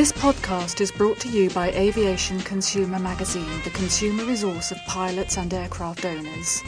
This podcast is brought to you by Aviation Consumer Magazine, the consumer resource of pilots and aircraft owners.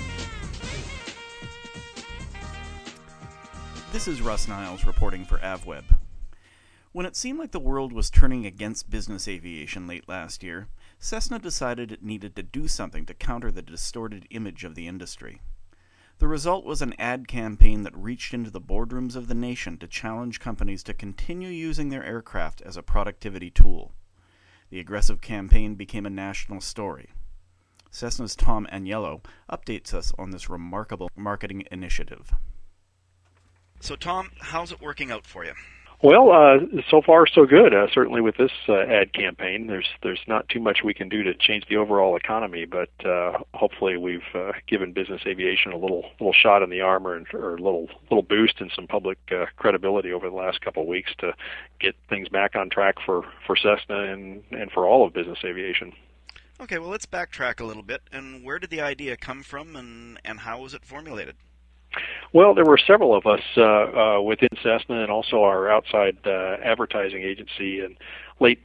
This is Russ Niles reporting for AvWeb. When it seemed like the world was turning against business aviation late last year, Cessna decided it needed to do something to counter the distorted image of the industry. The result was an ad campaign that reached into the boardrooms of the nation to challenge companies to continue using their aircraft as a productivity tool. The aggressive campaign became a national story. Cessna's Tom Agnello updates us on this remarkable marketing initiative. So Tom, how's it working out for you? Well, so far so good. Certainly with this ad campaign, there's not too much we can do to change the overall economy, but hopefully we've given business aviation a little shot in the arm or a little boost in some public credibility over the last couple of weeks to get things back on track for Cessna and for all of business aviation. Okay, well let's backtrack a little bit. And where did the idea come from, and how was it formulated? Well, there were several of us within Cessna and also our outside advertising agency in late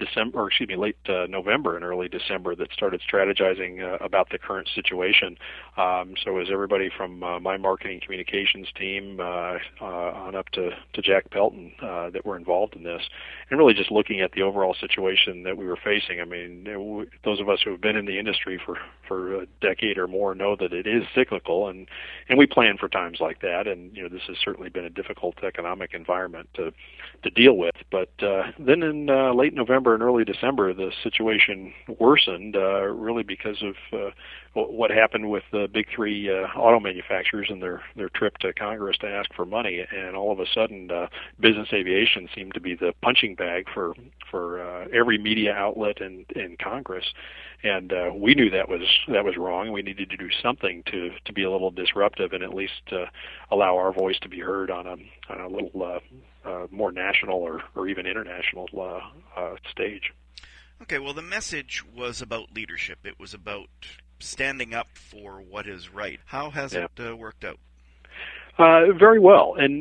November and early December that started strategizing about the current situation. So it was everybody from my marketing communications team on up to Jack Pelton that were involved in this, and really just looking at the overall situation that we were facing. I mean, those of us who have been in the industry for a decade or more know that it is cyclical, and we plan for times like that. And this has certainly been a difficult economic environment to deal with. But then in late November and early December, the situation worsened, really because of what happened with the big three auto manufacturers and their trip to Congress to ask for money. And all of a sudden, business aviation seemed to be the punching bag for every media outlet in Congress. And we knew that was wrong. We needed to do something to be a little disruptive and at least allow our voice to be heard on a little more national or even international stage. Okay, well the message was about leadership. It was about standing up for what is right. How has it worked out? Very well, and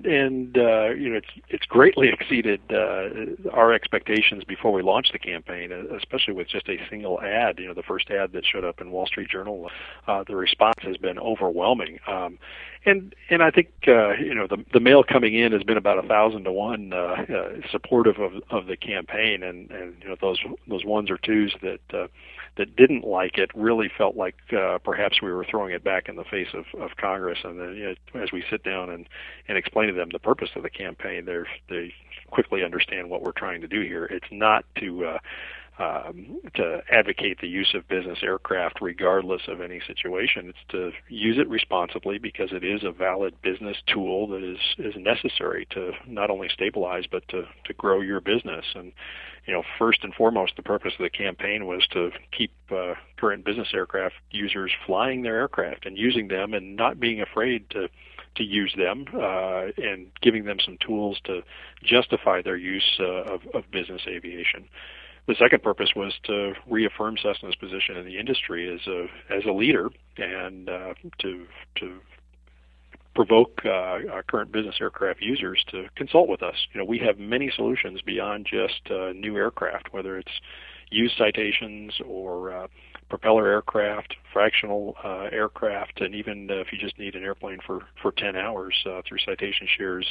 it's greatly exceeded our expectations before we launched the campaign, especially with just a single ad. The first ad that showed up in Wall Street Journal, the response has been overwhelming, and I think the mail coming in has been about 1,000 to 1 supportive of the campaign, and those ones or twos that didn't like it really felt like perhaps we were throwing it back in the face of Congress. And then as we sit down and explain to them the purpose of the campaign, they quickly understand what we're trying to do here. It's not to advocate the use of business aircraft regardless of any situation. It's to use it responsibly because it is a valid business tool that is necessary to not only stabilize but to grow your business. And first and foremost, the purpose of the campaign was to keep current business aircraft users flying their aircraft and using them and not being afraid to use them and giving them some tools to justify their use of business aviation. The second purpose was to reaffirm Cessna's position in the industry as a leader and to provoke our current business aircraft users to consult with us. We have many solutions beyond just new aircraft, whether it's used citations or propeller aircraft, fractional aircraft, and even if you just need an airplane for 10 hours through Citation Shares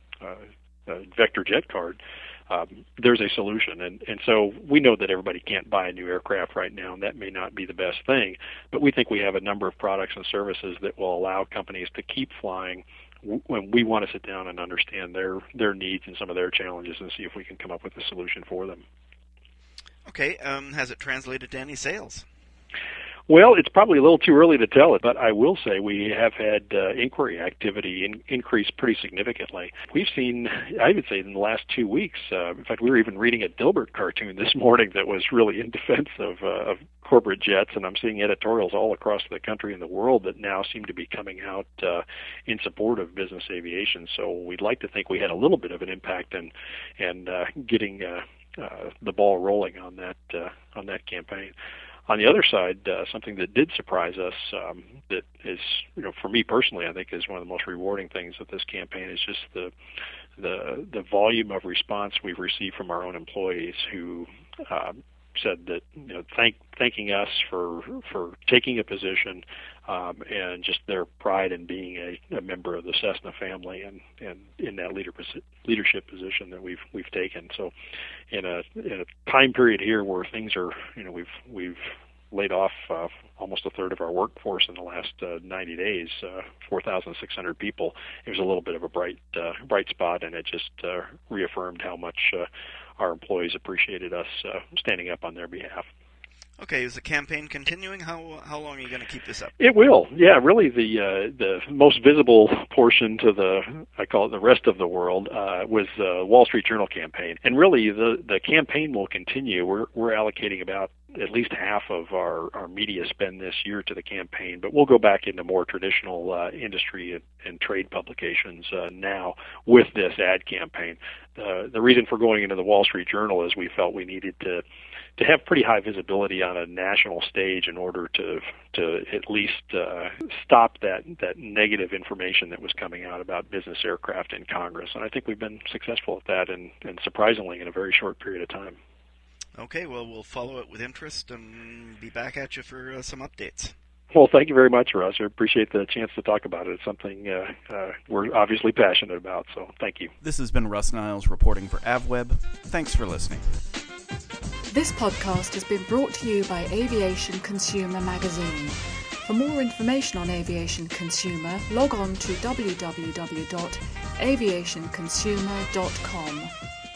Vector Jet Card, there's a solution. And so we know that everybody can't buy a new aircraft right now, and that may not be the best thing, but we think we have a number of products and services that will allow companies to keep flying when we want to sit down and understand their needs and some of their challenges and see if we can come up with a solution for them. Okay, has it translated to any sales? Well, it's probably a little too early to tell it, but I will say we have had inquiry activity increase pretty significantly. We've seen, I would say, in the last 2 weeks, in fact, we were even reading a Dilbert cartoon this morning that was really in defense of corporate jets, and I'm seeing editorials all across the country and the world that now seem to be coming out in support of business aviation. So we'd like to think we had a little bit of an impact in getting the ball rolling on that campaign. On the other side, something that did surprise us, that is, for me personally, I think is one of the most rewarding things of this campaign is just the the volume of response we've received from our own employees who said that, thanking us for taking a position, and just their pride in being a member of the Cessna family and in that leadership position that we've taken. So in a time period here where things are, we've laid off almost a third of our workforce in the last 90 days, 4,600 people. It was a little bit of a bright spot, and it just reaffirmed how much our employees appreciated us standing up on their behalf. Okay, is the campaign continuing? How long are you going to keep this up? It will, yeah. Really, the most visible portion to I call it the rest of the world, was the Wall Street Journal campaign, and really the campaign will continue. We're allocating about at least half of our media spend this year to the campaign, but we'll go back into more traditional industry and trade publications now with this ad campaign. The reason for going into the Wall Street Journal is we felt we needed to have pretty high visibility on a national stage in order to at least stop that negative information that was coming out about business aircraft in Congress. And I think we've been successful at that, and surprisingly in a very short period of time. Okay, well, we'll follow it with interest and be back at you for some updates. Well, thank you very much, Russ. I appreciate the chance to talk about it. It's something we're obviously passionate about, so thank you. This has been Russ Niles reporting for AvWeb. Thanks for listening. This podcast has been brought to you by Aviation Consumer Magazine. For more information on Aviation Consumer, log on to www.aviationconsumer.com.